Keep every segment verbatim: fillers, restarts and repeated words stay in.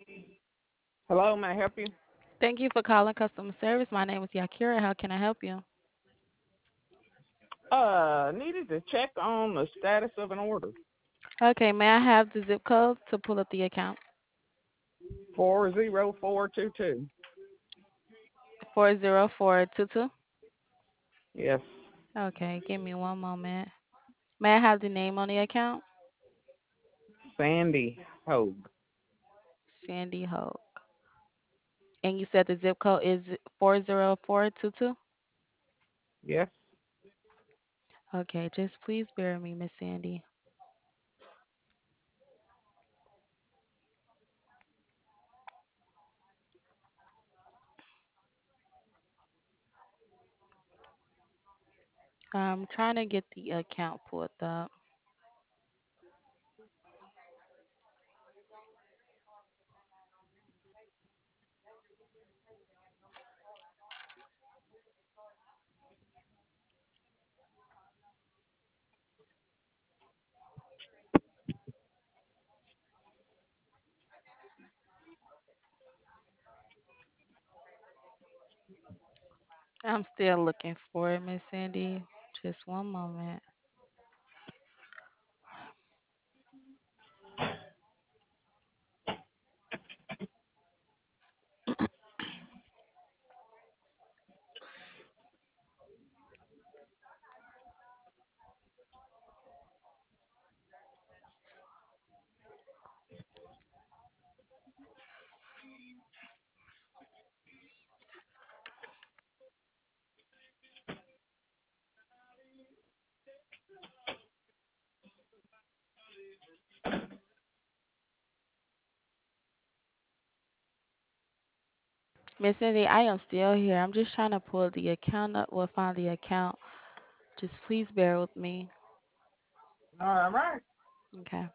Hello, may I help you? Thank you for calling customer service. My name is Yakira. How can I help you? Uh, needed to check on the status of an order. Okay, may I have the zip code to pull up the account? Four zero four two two. four zero four two two. Yes, Okay, give me one moment. May I have the name on the account? Sandy Hogue. Sandy Hope. And you said the zip code is four zero four two two? Yes. Okay, just please bear with me, Miss Sandy. I'm trying to get the account pulled up. I'm still looking for it, Miss Sandy. Just one moment. Miss Sandy, I am still here. I'm just trying to pull the account up. We'll find the account. Just please bear with me. All right. Okay.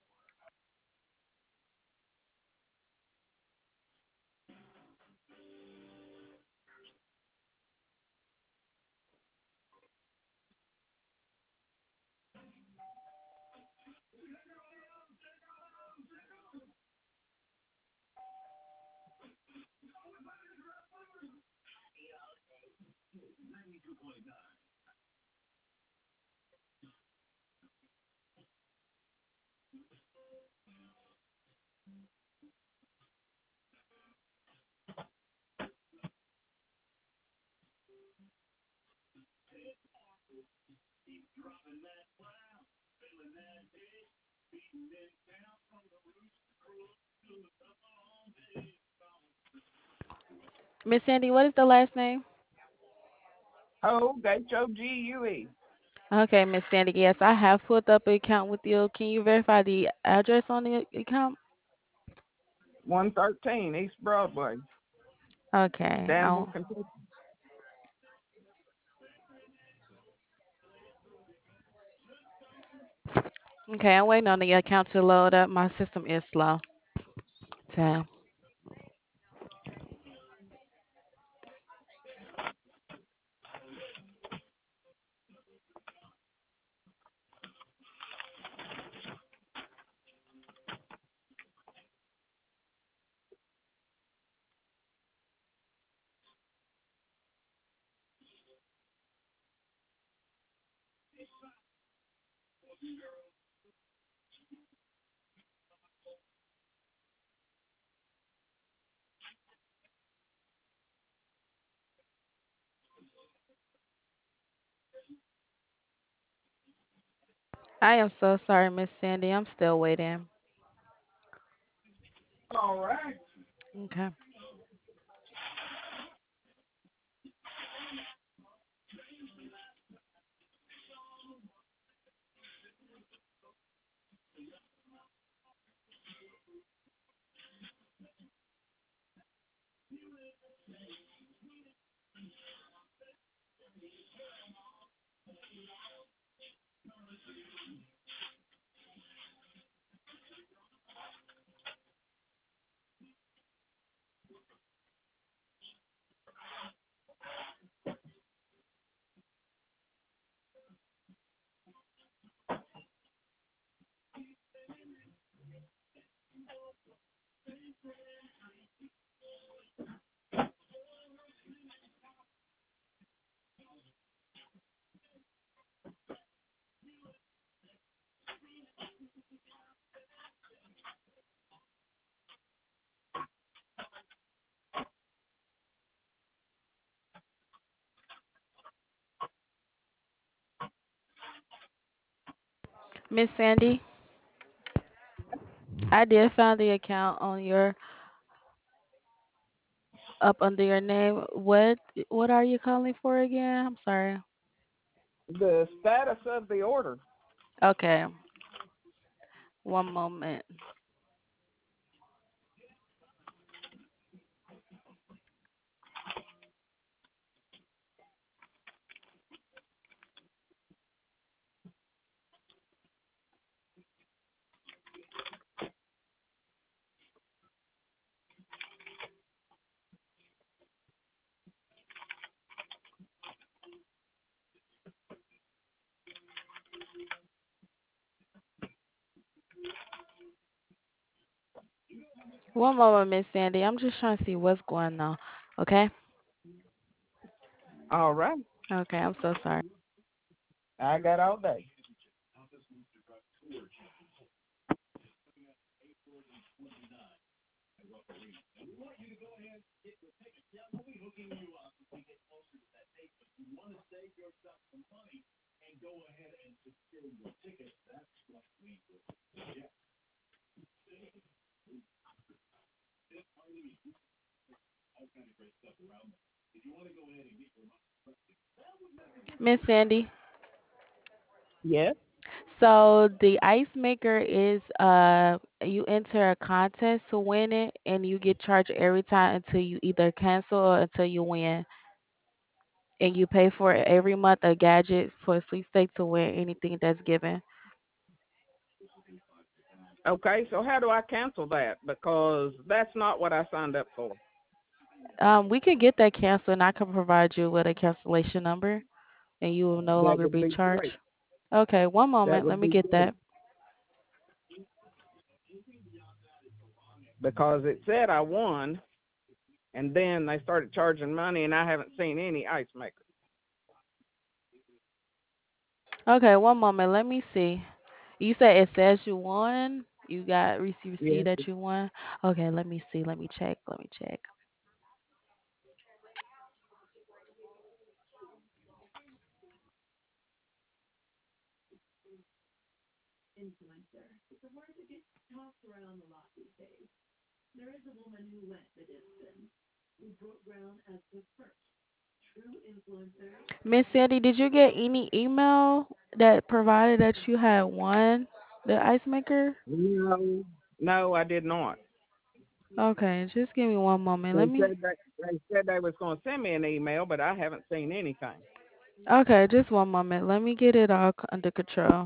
Miss Sandy, what is the last name? Hogue, H O G U E. Okay, Miss Sandy. Yes, I have pulled up an account with you. Can you verify the address on the account? one thirteen East Broadway, Okay. Danville, I'll, Kentucky. okay, I'm waiting on the account to load up. My system is slow. So, I am so sorry, Miss Sandy. I'm still waiting. All right. Okay. Miss Sandy, I did find the account on your up under your name. What what are you calling for again? I'm sorry. The status of the order. Okay, one moment. One moment, Miss Sandy. I'm just trying to see what's going on. Okay? All right. Okay, I'm so sorry. I got all day. Miss Sandy. Yes. So the ice maker is uh you enter a contest to win it and you get charged every time until you either cancel or until you win. And you pay for it every month a gadget for a sweepstake to win anything that's given. Okay. So how do I cancel that? Because that's not what I signed up for. Um, we can get that canceled and I can provide you with a cancellation number and you will no That longer would be be great. charged. Okay, one That moment. Let would me be get great. that. Because it said I won, and then they started charging money, and I haven't seen any ice maker. Okay, one moment. Let me see. You said it says you won. You got receive receipt Yes. that you won. Okay, let me see. Let me check. Let me check. Miss Sandy, did you get any email that provided that you had won the ice maker? No. No, I did not. Okay, just give me one moment. Let They me. said that they said they was going to send me an email, but I haven't seen anything. Okay, just one moment. Let me get it all c- under control.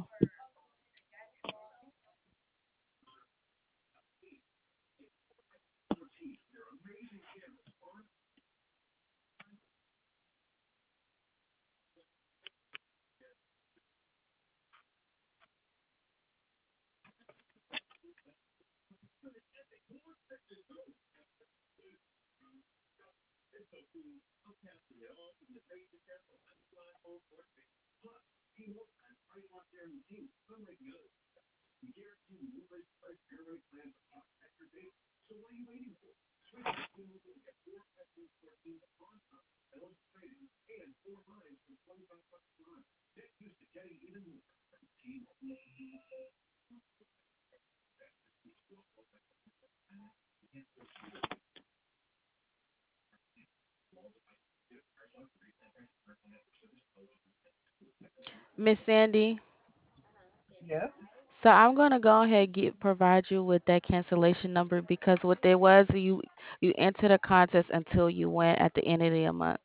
Miss Sandy, Yes. so I'm gonna go ahead and get provide you with that cancellation number because what there was you you entered a contest until you went at the end of the month.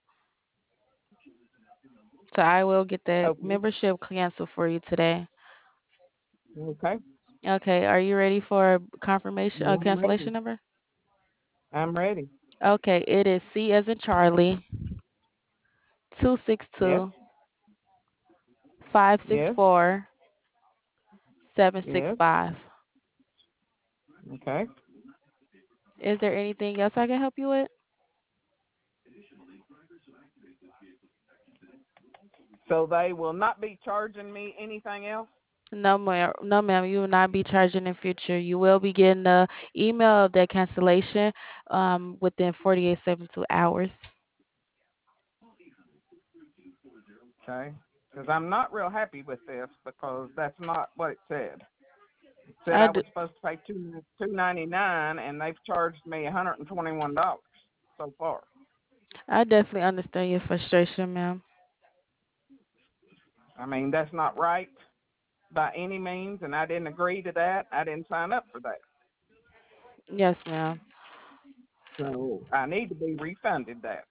So I will get that Okay. membership canceled for you today. Okay. Okay, are you ready for a confirmation uh, I'm ready. cancellation number? I'm ready. Okay, it is C as in Charlie, two six Yes. two five six Yes. four seven six Yes. five. Okay. Is there anything else I can help you with? So they will not be charging me anything else? No, ma'am. No, ma'am. You will not be charged in the future. You will be getting the email of that cancellation um, within forty-eight, seventy-two hours. Okay. because I'm not real happy with this because that's not what it said. It said I I do, was supposed to pay two two ninety nine, and they've charged me one hundred and twenty one dollars so far. I definitely understand your frustration, ma'am. I mean, that's not right by any means, and I didn't agree to that. I didn't sign up for that, Yes, ma'am. so I need to be refunded that.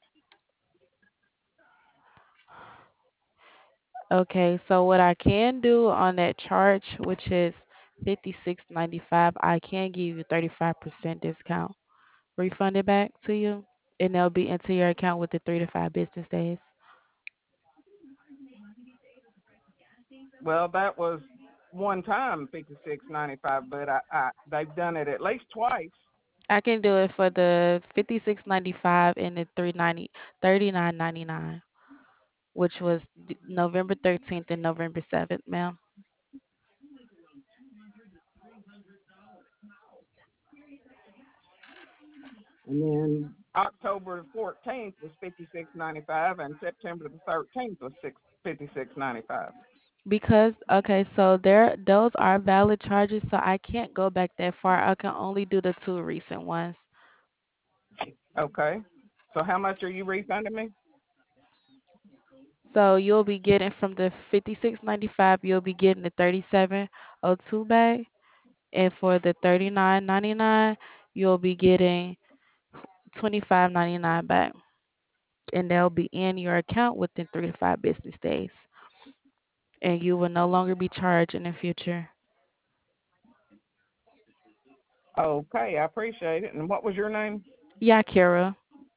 Okay, so what I can do on that charge, which is fifty six ninety five, I can give you thirty five percent discount. Refund it back to you, and they'll be into your account within three to five business days. Well, that was one time fifty six ninety five, but I, I they've done it at least twice. I can do it for the fifty six ninety five and the three ninety thirty nine ninety nine, which was d- November thirteenth and November seventh, ma'am. And then October fourteenth was fifty six ninety five, and September the thirteenth was six fifty six ninety five. Because okay, so there those are valid charges, so I can't go back that far. I can only do the two recent ones. Okay. So how much are you refunding me? So you'll be getting from the fifty six ninety five, you'll be getting the thirty seven oh two back, and for the thirty nine ninety nine, you'll be getting twenty five ninety nine back, and they'll be in your account within three to five business days, and you will no longer be charged in the future. Okay, I appreciate it. And what was your name? Yakira.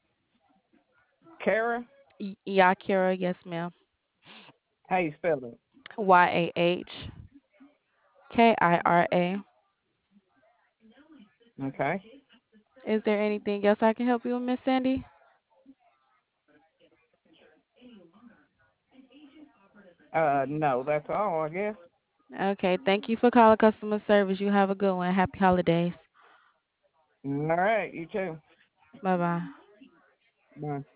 Kara? Y- Yakira, yes, ma'am. How you spell it? Y A H K I R A. Okay. Is there anything else I can help you with, Miss Sandy? Uh, no, that's all, I guess. Okay, thank you for calling customer service. You have a good one. Happy holidays. All right, you too. Bye bye. Bye.